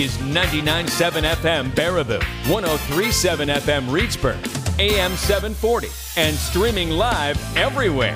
is 99.7 FM Baraboo, 103.7 FM Reedsburg, AM 740, and streaming live everywhere.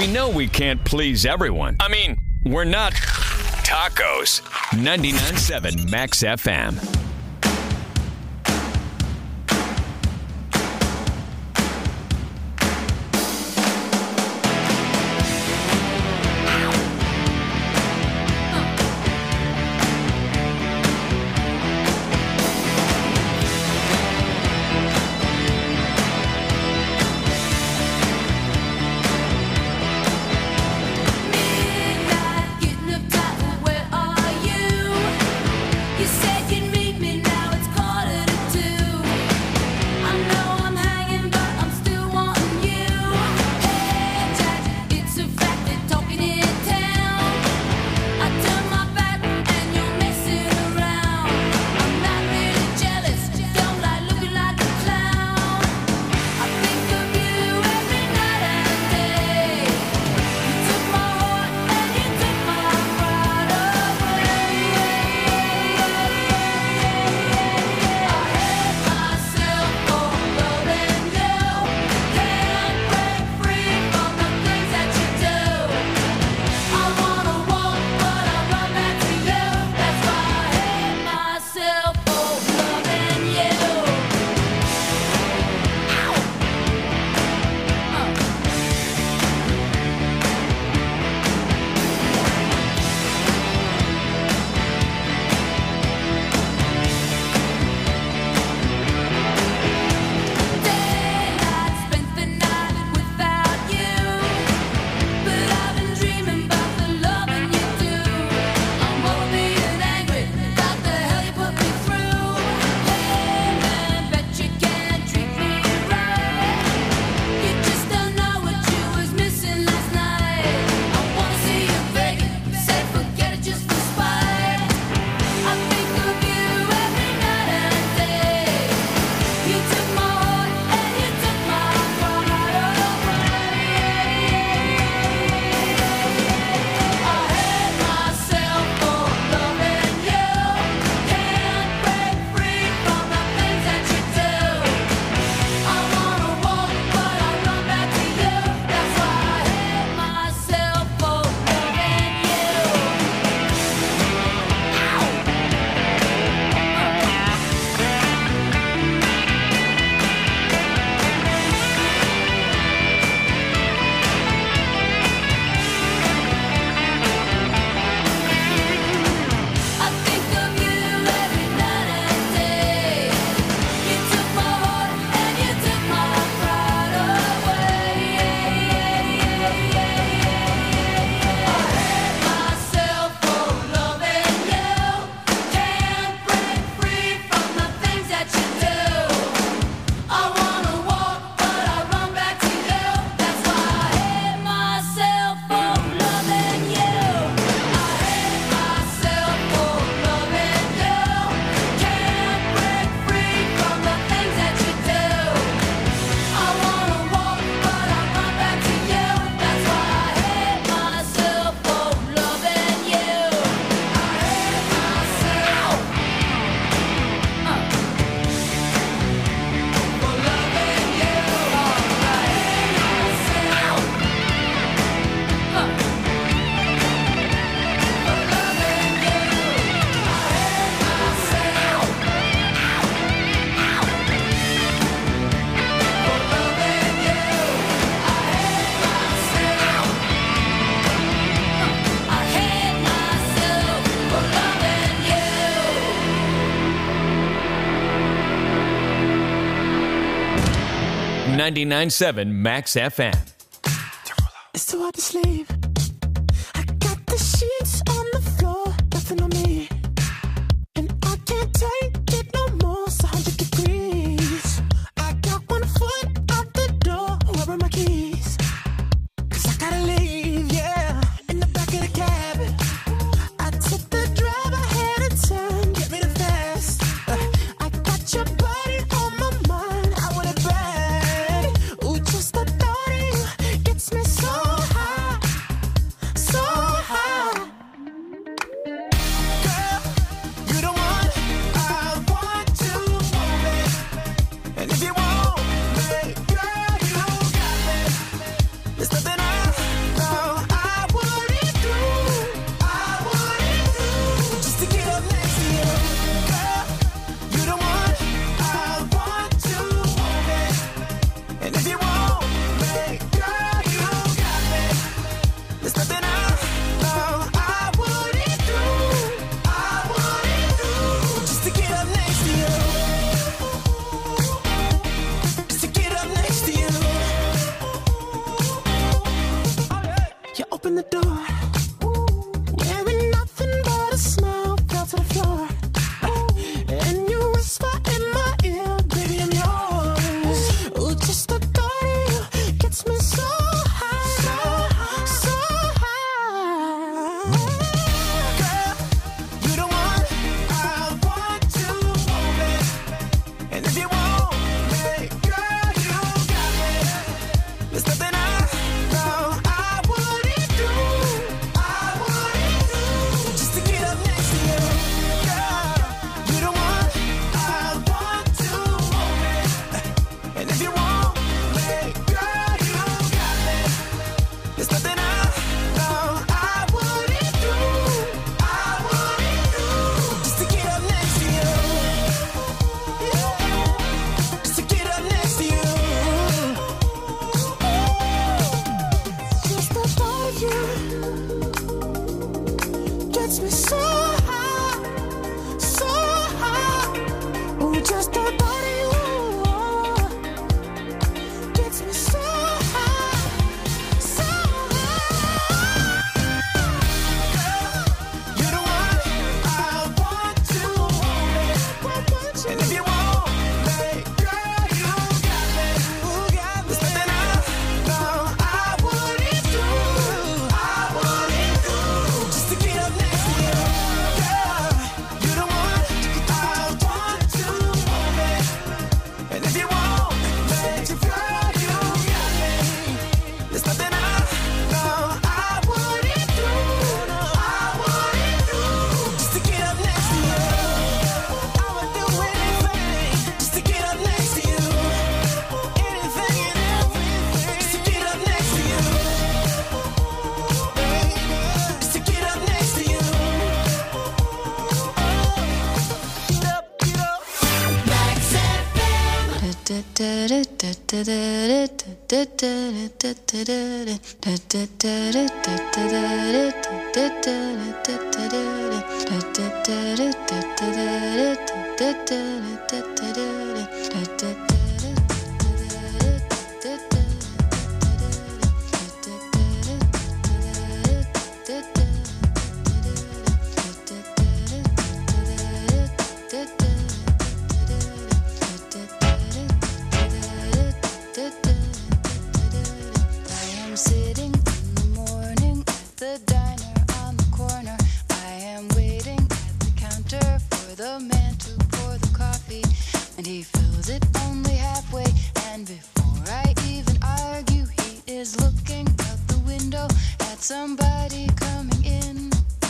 We know we can't please everyone. I mean, we're not tacos. 99.7 Max FM. .997 Max FM. It's too hard to sleep. I got the sheets on the floor, nothing on me. And I can't take it no more, it's 100 degrees. I got 1 foot out the door, where are my keys? 'Cause I gotta leave, yeah. In the back of the cab, I took the drive ahead of time, get me the fast. I got your body on my mind, I want it bad. Ooh, just the thought of you gets me so high. door. Wearing nothing but a smile, fell to the floor. And you whisper in my ear, baby, I'm yours. Ooh, just the thought of you gets me so high, so high. Girl, you the one I want to hold it. And if you want me, girl, you got me. There's nothing I know I wouldn't do, just to get up next to you. Girl, you the one I want to hold it. And if you want me, girl, you got me. There's nothing I know I wouldn't do, just to get up next to you. Just to get up next to you. Just the thought of you gets me so high, so high. Ooh, just the thought of you gets me so high, so high. You're the one I want to hold it. And if you want me, girl, you got me. There's nothing I know I wouldn't do, just to get up next to you. Girl, you're the one I want to hold it. And if you want me, girl, you got me. There's nothing I know I wouldn't do, just to get up next to you. I would do anything just to get up next to you. Anything and everything just to get up next to you. Just to get up next to you. Get up, get up. Max I am sitting in the morning at the diner on the corner. I am waiting at the counter for the man to pour the coffee, and he fills it only halfway. And before I even argue, he is looking out the window at somebody coming in.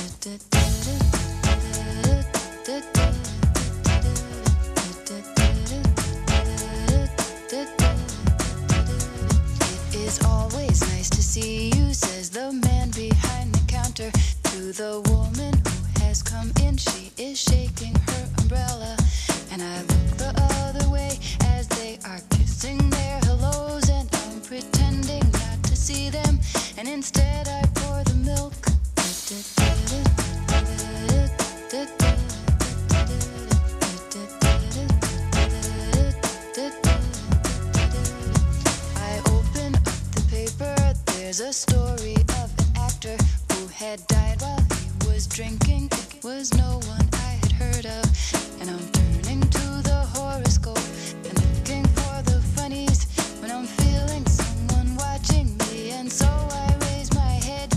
It is always nice to see you, says the man behind the counter to the woman who has come in. She is shaking her umbrella, and I look the other way as they are kissing their hellos, and I'm pretending not to see them, and instead I pour the milk. I open up the paper, there's a story of an actor who had died while he was drinking. It was no one I had heard of, and I'm turning to the horoscope and looking for the funnies when I'm feeling someone watching me, and so I raise my head.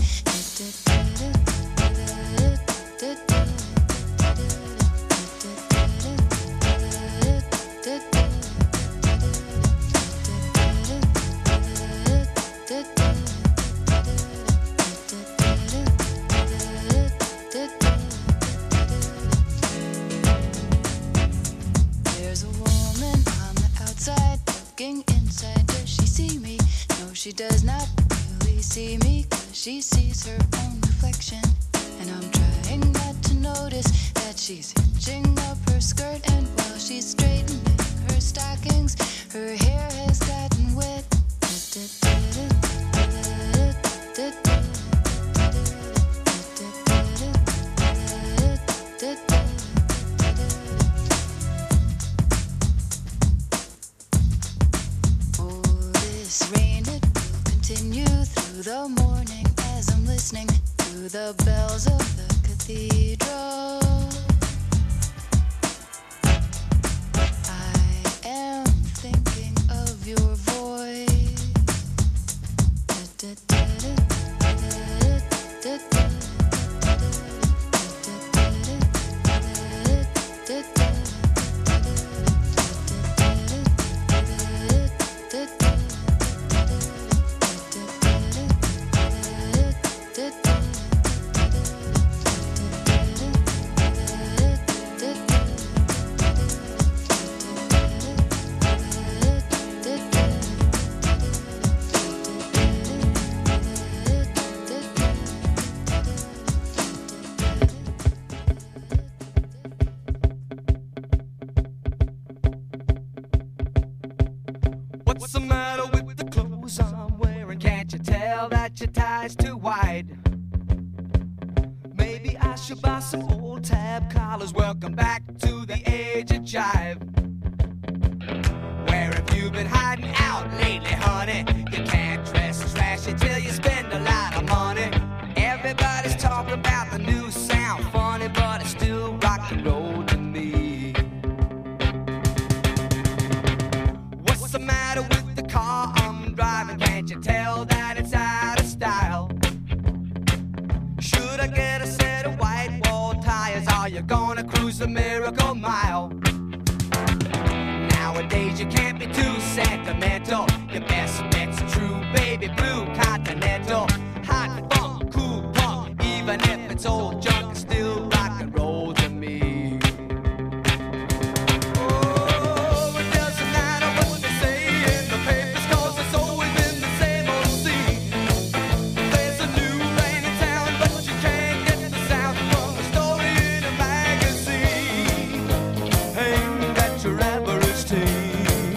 There's a woman on the outside looking inside. Does she see me? No, she does not really see me, 'cause she sees her own reflection. And I'm trying not to notice that she's hitching up her skirt, and while she's straightening her stockings, her hair has gotten wet. Oh, this rain, it will continue through the morning as I'm listening to the bells of the cathedral. I am thinking of your voice. What's the matter with the clothes I'm wearing? Can't you tell that your tie's too wide? Maybe I should buy some old tab collars. Welcome back to the age of jive. Where have you been hiding out lately, honey? You can't dress trashy till you spend a lot of money. Everybody's talking about the new sound, funny, but it's still rock and roll to me. What's the matter with the car I'm driving? Can't you tell that it's out of style? Should I get a set of white wall tires? Are you gonna cruise the Miracle Mile? Nowadays you can't be too sentimental. Your best bet's a true baby blue Continental. Hot funk, cool punk, even if it's old junk, it's still rock and roll to me. Oh, it doesn't matter what they say in the papers, 'cause it's always been the same old scene. There's a new rain in town, but you can't get the sound from a story in a magazine. Aimed at your average teen.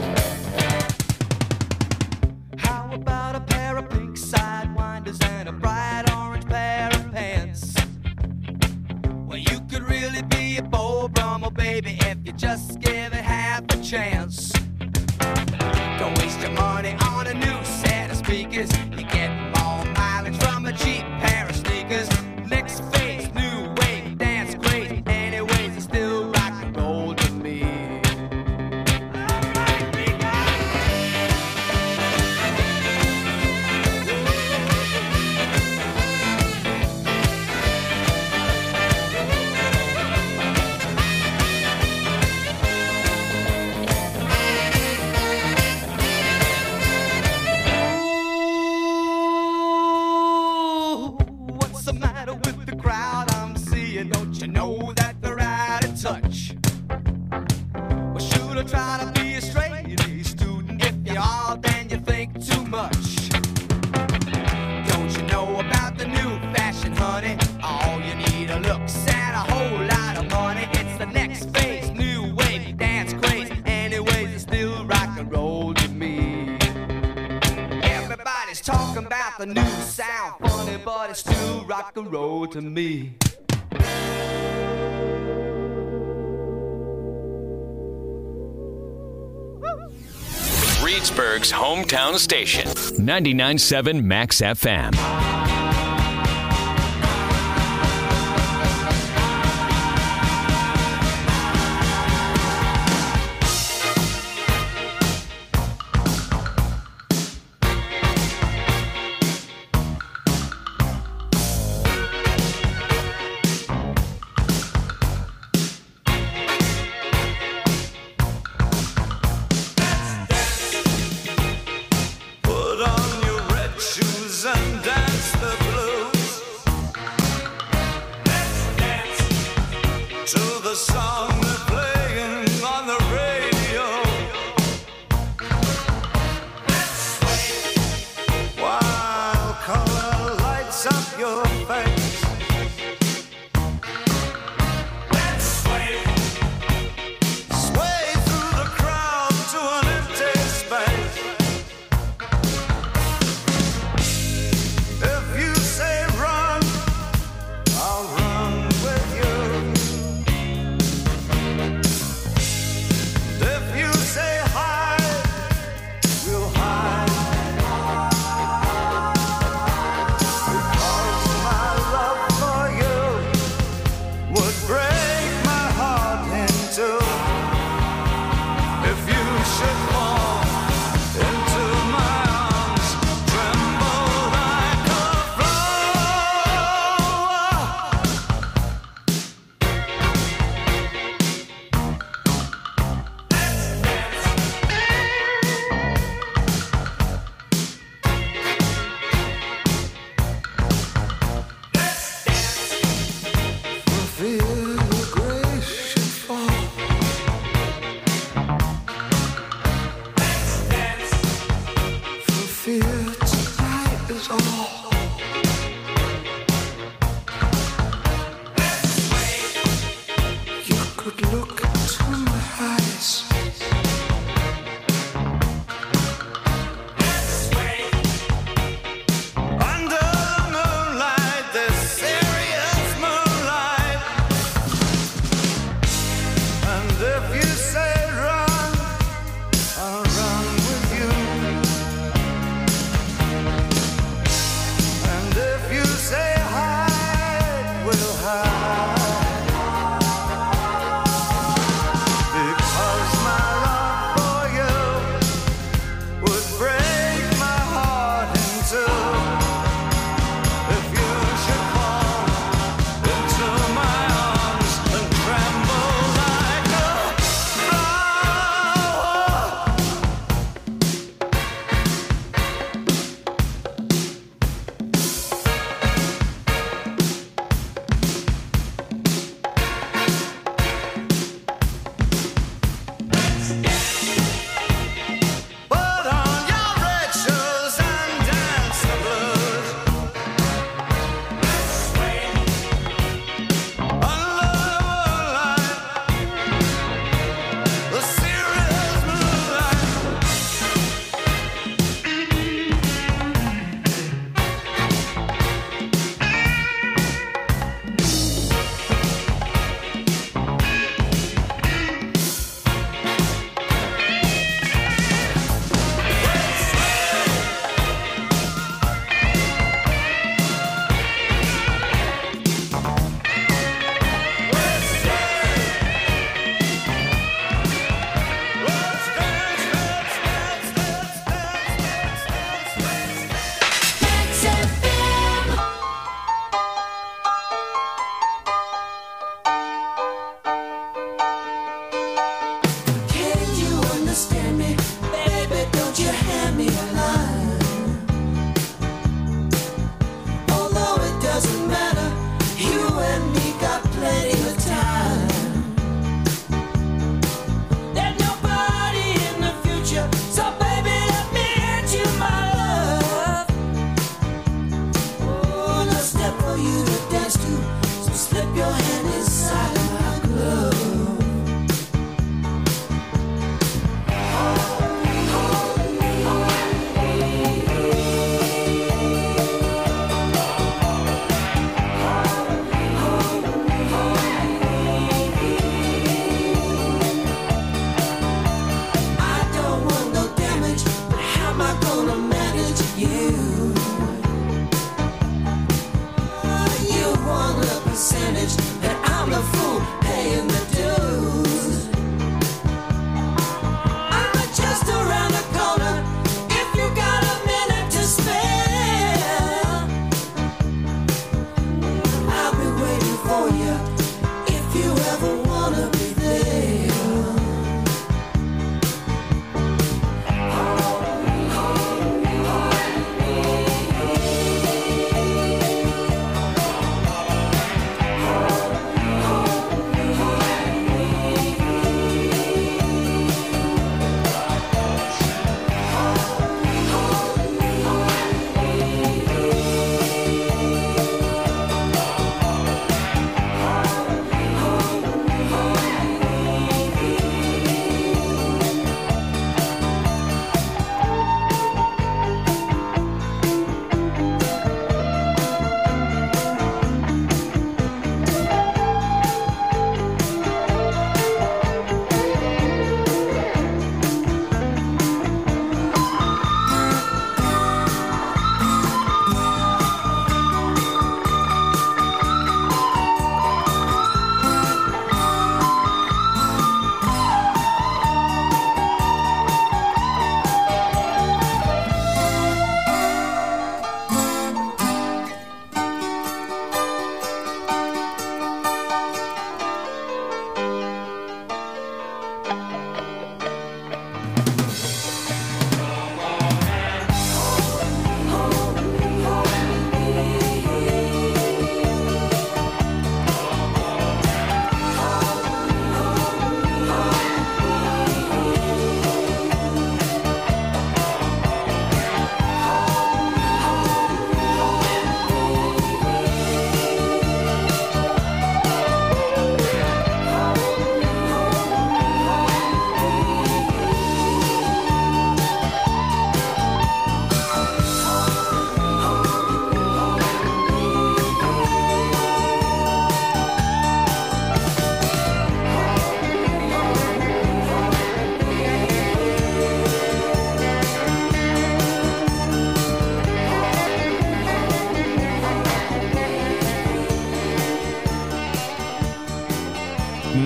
How about a pair of pink sidewinders and a bright orange pair of pants? Well, you could really be a Beau Brummel, baby, if you just give it half a chance. Don't waste your money on a new set of speakers. You get more mileage from a cheap pair of sneakers. Next phase, new wave, dance crazy. Anyways, it's still rock and roll to me. What's the matter with the crowd I'm seeing? Don't you know that they're out of touch? Well, should I try to be a straight A student? If you are, then you think too much. Don't you know about the new fashion, honey? All you need are looks and a whole lot of money. It's the next phase, new wave, dance crazy. Anyways, it's still rock and roll to me. Everybody's talking about the new sound, funny, but it's still rock and roll to me. Reedsburg's hometown station, 99.7 Max FM. Put on your red shoes and dance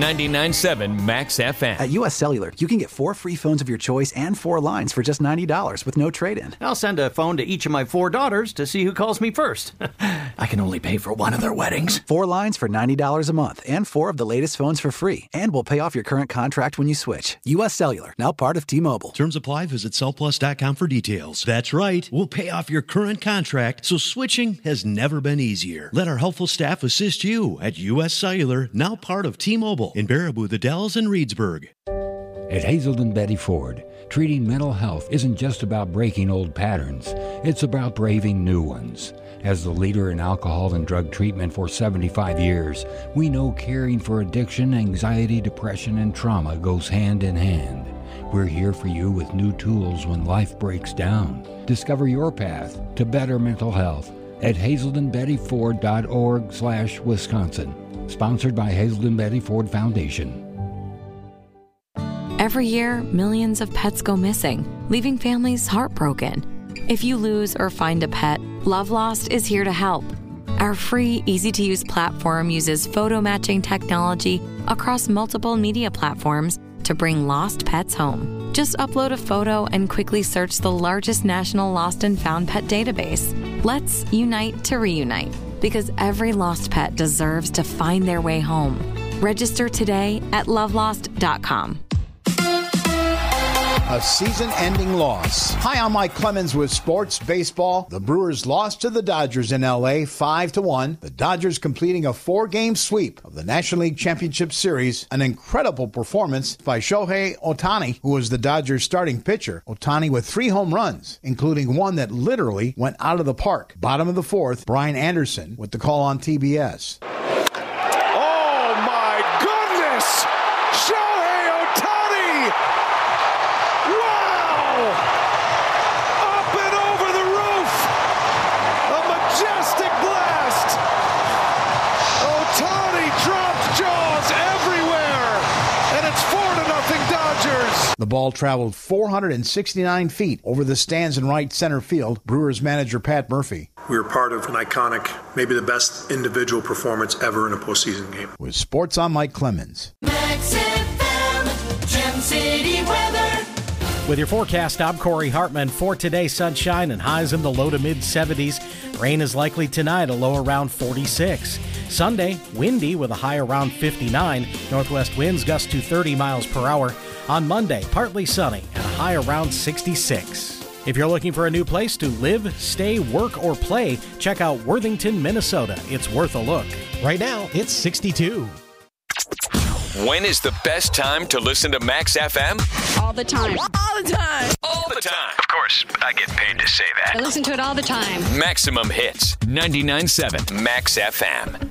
99.7 Max FM. At U.S. Cellular, you can get 4 free phones of your choice and 4 lines for just $90 with no trade-in. I'll send a phone to each of my 4 daughters to see who calls me first. I can only pay for one of their weddings. 4 lines for $90 a month and 4 of the latest phones for free. And we'll pay off your current contract when you switch. U.S. Cellular, now part of T-Mobile. Terms apply. Visit cellplus.com for details. That's right. We'll pay off your current contract, so switching has never been easier. Let our helpful staff assist you at U.S. Cellular, now part of T-Mobile in Baraboo, the Dells, and Reedsburg. At Hazelden Betty Ford, treating mental health isn't just about breaking old patterns. It's about braving new ones. As the leader in alcohol and drug treatment for 75 years, we know caring for addiction, anxiety, depression, and trauma goes hand in hand. We're here for you with new tools when life breaks down. Discover your path to better mental health at hazeldenbettyford.org/Wisconsin. Sponsored by Hazelden Betty Ford Foundation. Every year, millions of pets go missing, leaving families heartbroken. If you lose or find a pet, Love Lost is here to help. Our free, easy-to-use platform uses photo matching technology across multiple media platforms to bring lost pets home. Just upload a photo and quickly search the largest national lost and found pet database. Let's unite to reunite, because every lost pet deserves to find their way home. Register today at lovelost.com. A season-ending loss. Hi, I'm Mike Clemens with Sports Baseball. The Brewers lost to the Dodgers in L.A. 5-1. The Dodgers completing a 4-game sweep of the National League Championship Series. An incredible performance by Shohei Ohtani, who was the Dodgers' starting pitcher. Ohtani with 3 home runs, including one that literally went out of the park. Bottom of the 4th, Brian Anderson with the call on TBS. Oh, my goodness! Shohei Ohtani! Wow! Up and over the roof! A majestic blast! Ohtani dropped jaws everywhere! And it's 4-0 Dodgers! The ball traveled 469 feet over the stands in right center field. Brewers manager Pat Murphy. We were part of an iconic, maybe the best individual performance ever in a postseason game. With Sports on Mike Clemens. Max FM, Gem City weather. With your forecast, I'm Corey Hartman. For today, sunshine and highs in the low to mid-70s. Rain is likely tonight, a low around 46. Sunday, windy with a high around 59. Northwest winds gust to 30 miles per hour. On Monday, partly sunny and a high around 66. If you're looking for a new place to live, stay, work, or play, check out Worthington, Minnesota. It's worth a look. Right now, it's 62. When is the best time to listen to Max FM? All the time. All the time. All the time. Of course, I get paid to say that. I listen to it all the time. Maximum hits. 99.7 Max FM.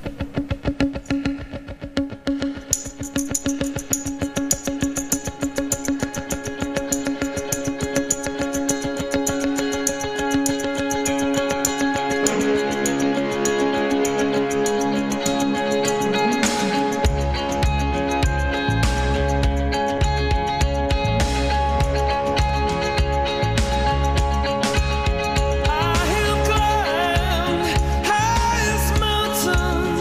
I have climbed highest mountains.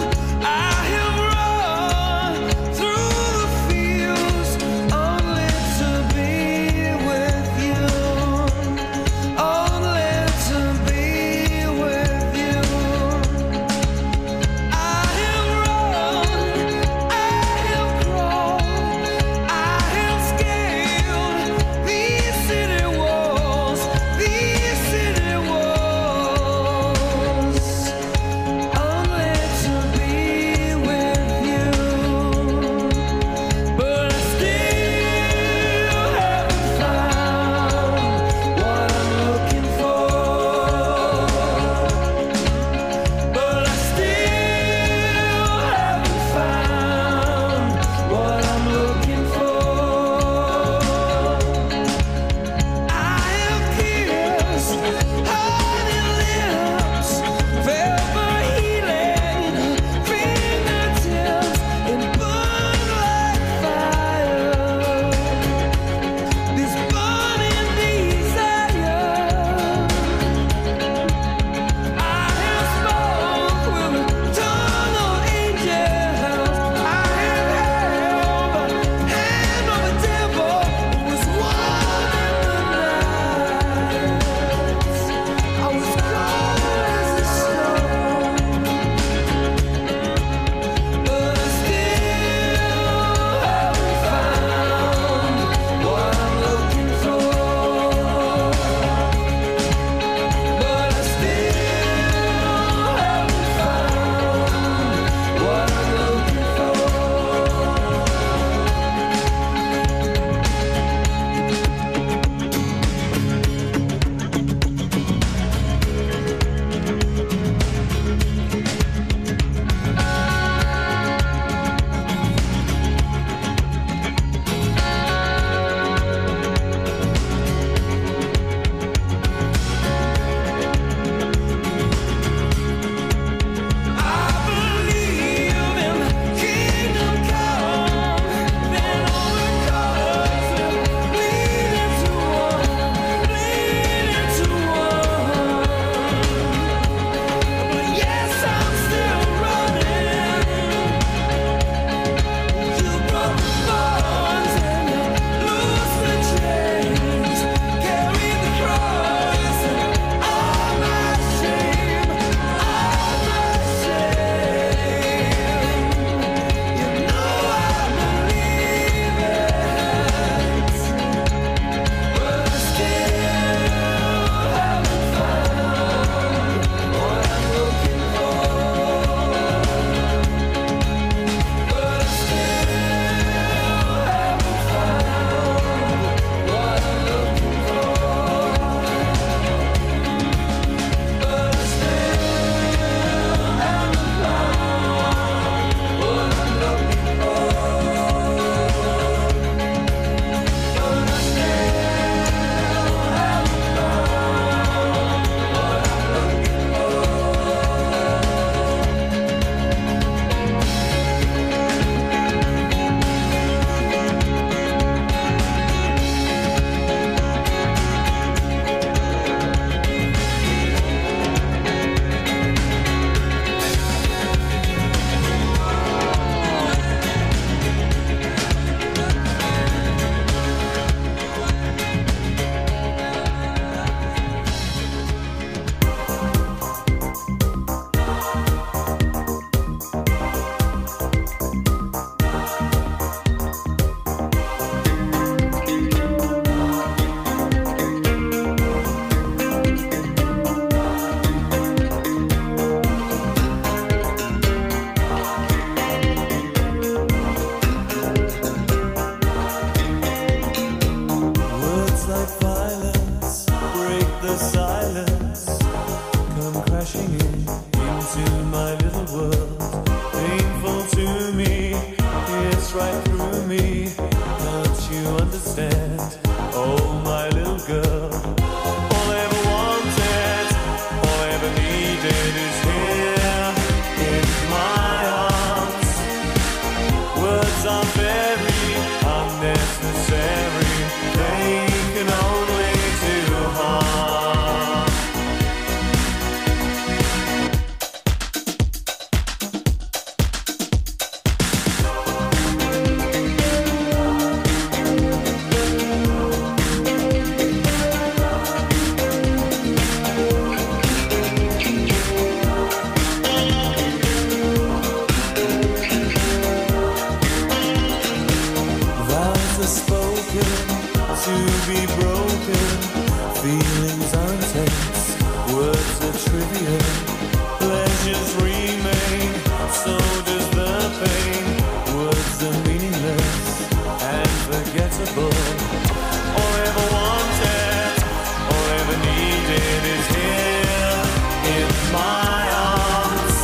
Feelings are intense, words are trivial, pleasures remain, so does the pain. Words are meaningless and forgettable. All I ever wanted, all I ever needed is here in my arms.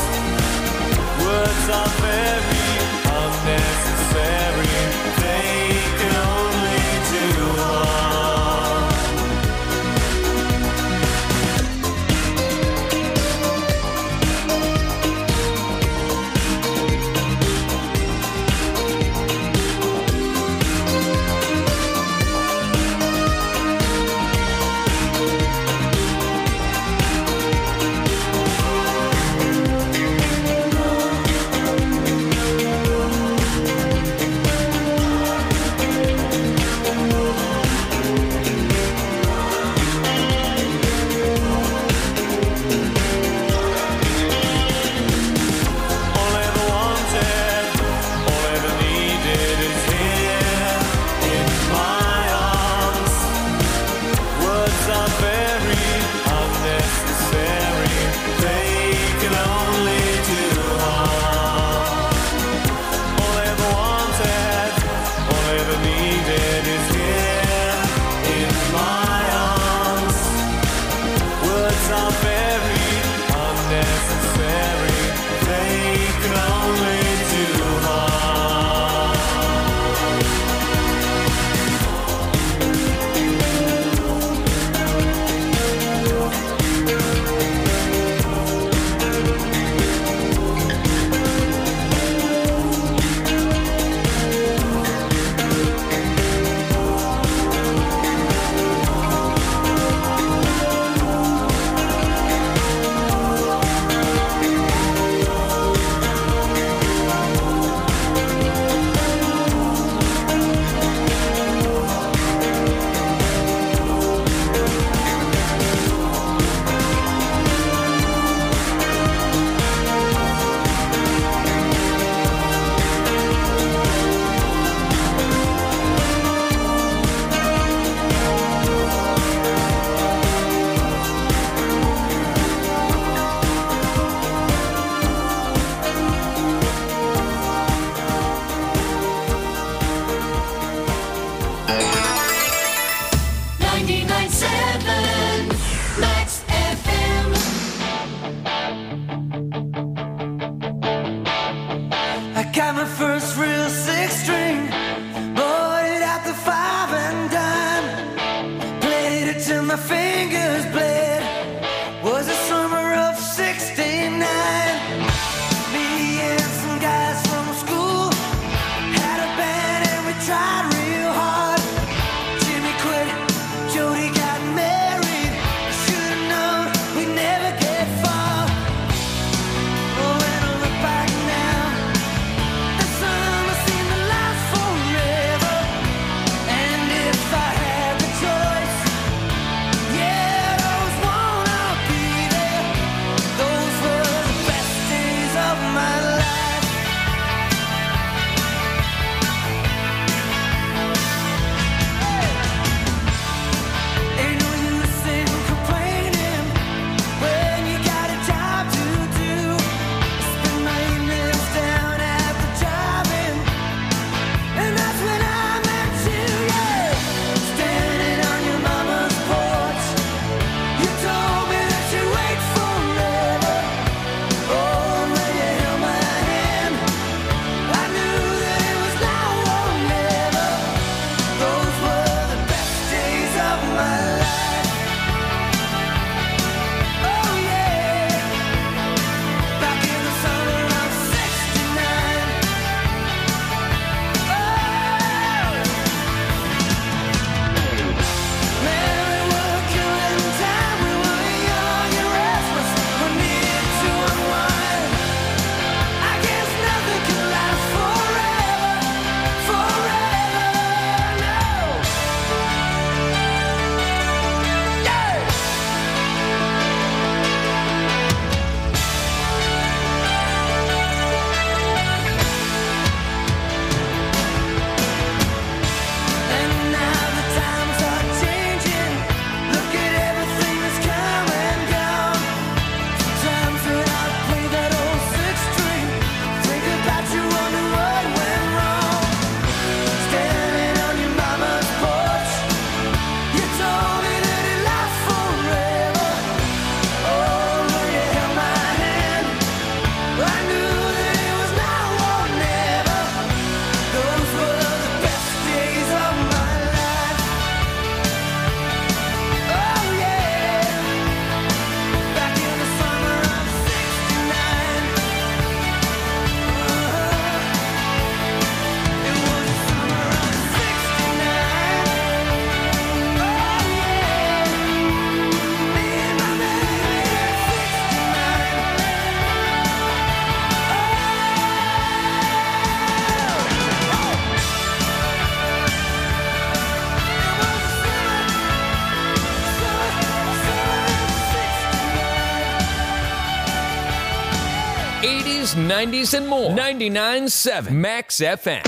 Words are very unnecessary, they can only do harm. Yeah, those 80s, 90s, and more. 99.7 Max FM.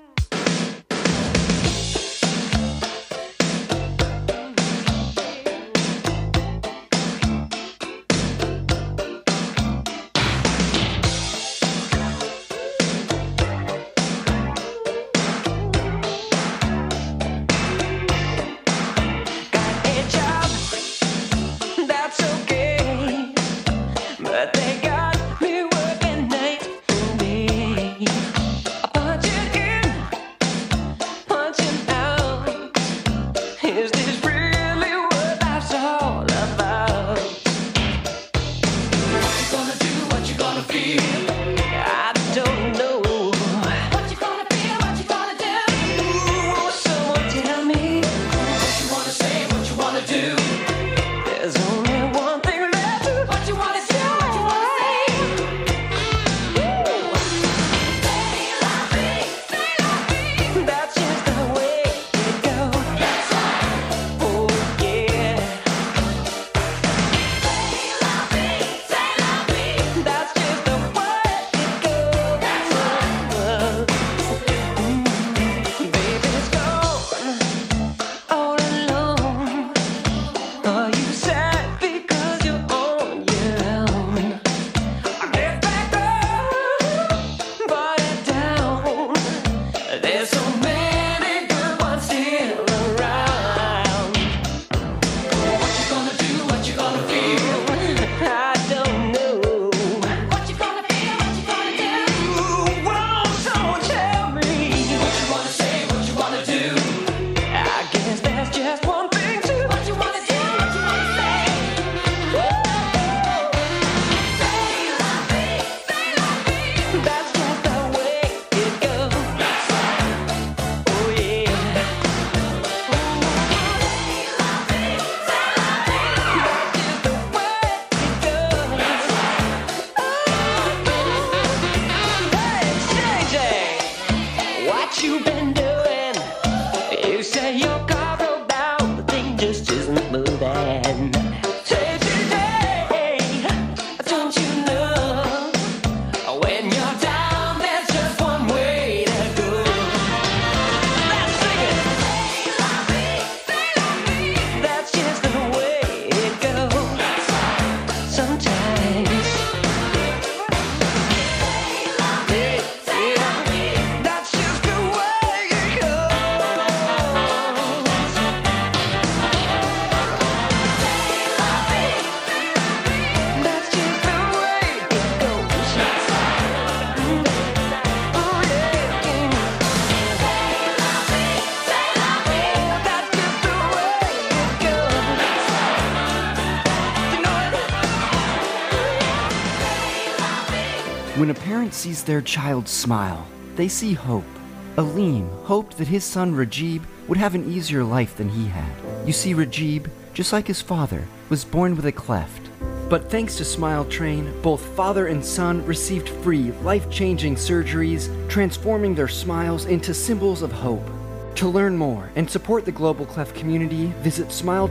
When a parent sees their child smile, they see hope. Aleem hoped that his son Rajib would have an easier life than he had. You see, Rajib, just like his father, was born with a cleft. But thanks to Smile Train, both father and son received free, life-changing surgeries, transforming their smiles into symbols of hope. To learn more and support the Global Cleft community, visit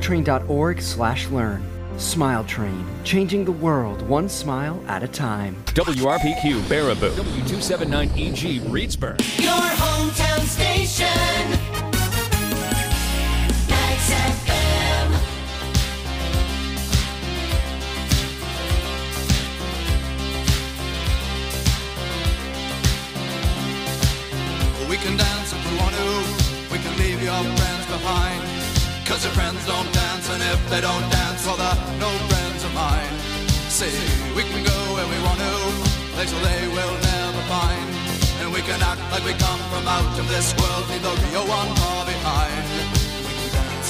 smiletrain.org/learn. Smile Train, changing the world one smile at a time. WRPQ Baraboo, W279EG Reedsburg. Your hometown station. Max FM. We can dance if we want to. We can leave your friends behind. 'Cause your friends don't dance, and if they don't dance, well, they're no friends of mine. See, we can go where we want to, places they will never find. And we can act like we come from out of this world, leave the real one far behind. We can dance.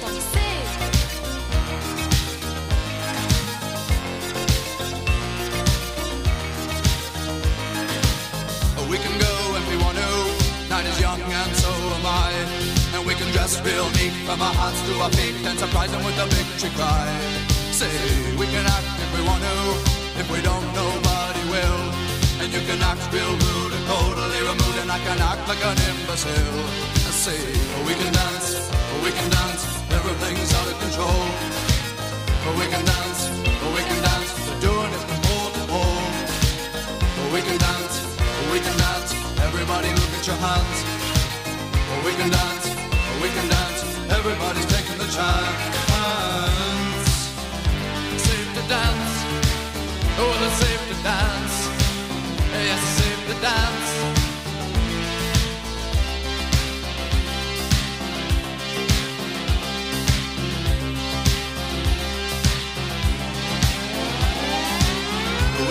We can go if we want to, night is young and so am I. And we can dress real neat from our hearts to our feet and surprise them with a victory cry. Say, we can act if we want to, if we don't, nobody will. And you can act real rude and totally removed, and I can act like an imbecile. I say, we can dance, everything's out of control. We can dance, we're doing it from pole to pole.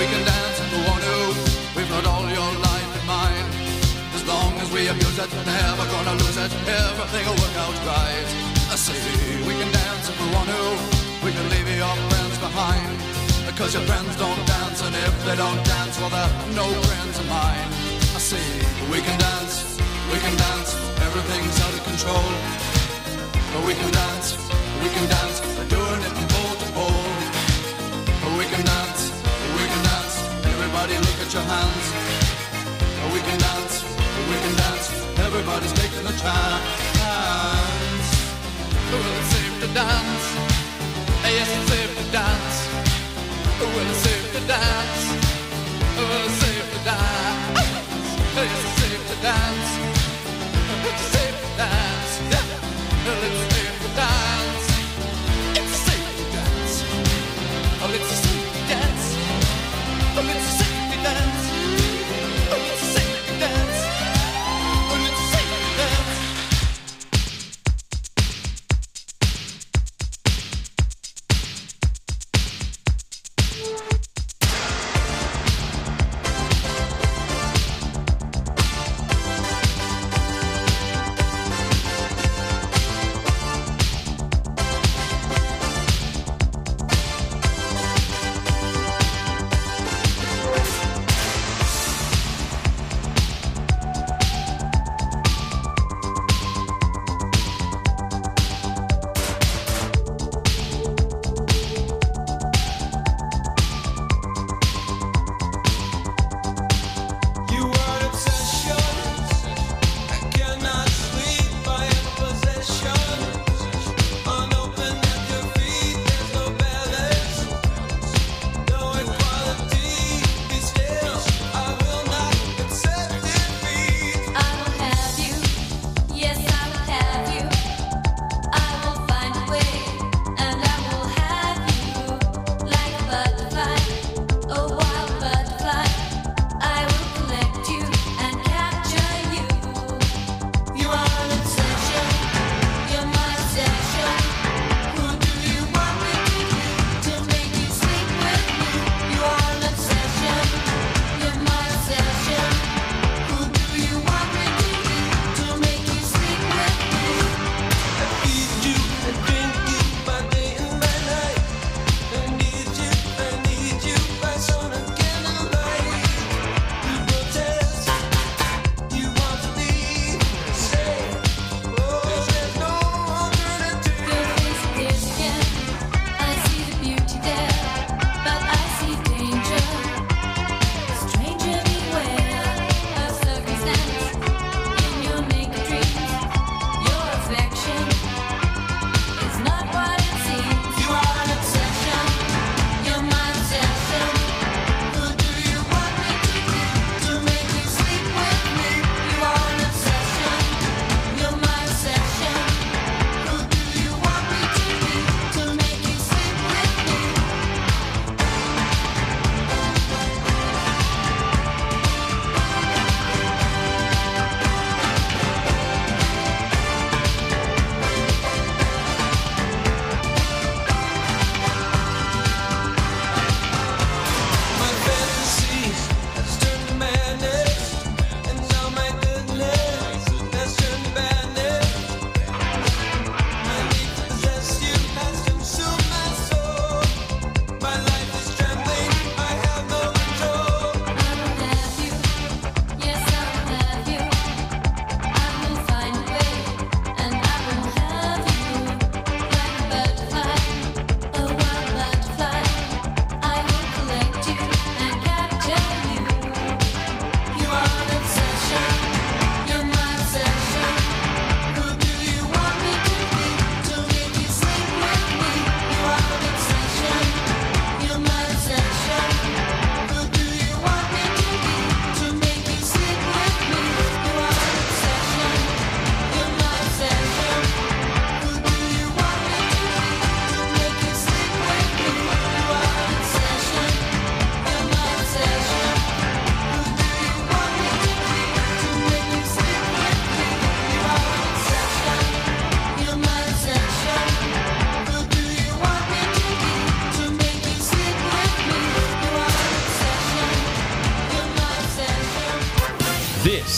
we can dance if we want to. We've got all your life in mind. As long as we abuse it, never gonna lose it. Everything will work out right. I say we can dance if we want to. We can leave your friends behind. Because your friends don't dance, and if they don't dance, well, they're no friends of mine. I say we can dance, everything's out of control. But we can dance, we're doing it from pole to pole. But we can dance, everybody look at your hands. But we can dance, everybody's taking a chance. Well, it's safe to dance, yes, it's safe to dance. Well, it's safe to dance. Well, it's safe to dance. It's safe to dance. It's safe to dance. Well, it's safe to dance. It's safe to dance. Oh, it's safe to dance. Oh, it's safe to dance. Oh, it's safe to dance. Oh, it's safe to dance.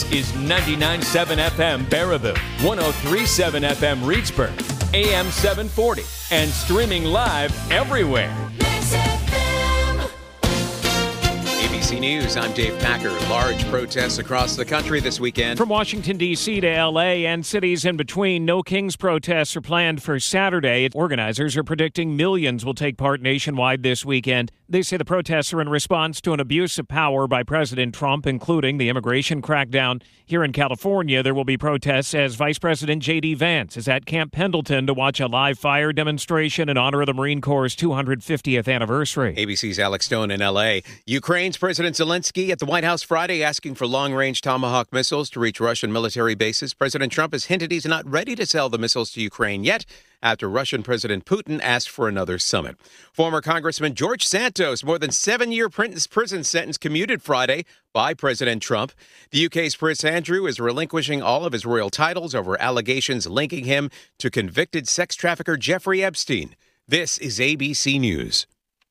is 99.7 FM Baraboo, 103.7 FM Reedsburg, AM 740, and streaming live everywhere. ABC News, I'm Dave Packer. Large protests across the country this weekend. From Washington, D.C. to L.A. and cities in between, No Kings protests are planned for Saturday. Organizers are predicting millions will take part nationwide this weekend. They say the protests are in response to an abuse of power by President Trump, including the immigration crackdown. Here in California, there will be protests as Vice President J.D. Vance is at Camp Pendleton to watch a live fire demonstration in honor of the Marine Corps' 250th anniversary. ABC's Alex Stone in L.A. Ukraine's President Zelensky at the White House Friday asking for long-range Tomahawk missiles to reach Russian military bases. President Trump has hinted he's not ready to sell the missiles to Ukraine yet, after Russian President Putin asked for another summit. Former Congressman George Santos, more than 7-year prison sentence commuted Friday by President Trump. The UK's Prince Andrew is relinquishing all of his royal titles over allegations linking him to convicted sex trafficker Jeffrey Epstein. This is ABC News.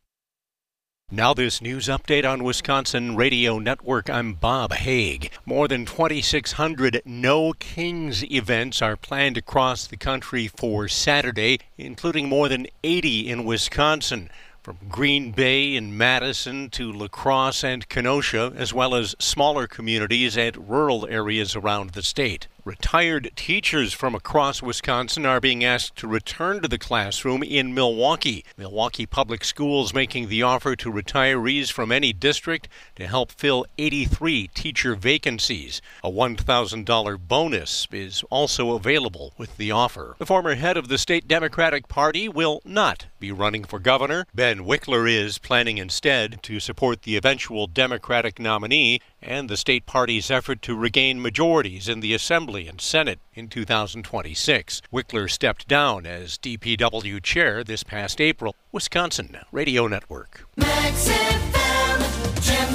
Now this news update on Wisconsin Radio Network. I'm Bob Haig. More than 2,600 No Kings events are planned across the country for Saturday, including more than 80 in Wisconsin. From Green Bay and Madison to La Crosse and Kenosha, as well as smaller communities and rural areas around the state. Retired teachers from across Wisconsin are being asked to return to the classroom in Milwaukee. Milwaukee Public Schools making the offer to retirees from any district to help fill 83 teacher vacancies. A $1,000 bonus is also available with the offer. The former head of the state Democratic Party will not be running for governor. Ben Wickler is planning instead to support the eventual Democratic nominee and the state party's effort to regain majorities in the Assembly and Senate in 2026. Wickler stepped down as DPW chair this past April. Wisconsin Radio Network. Max FM.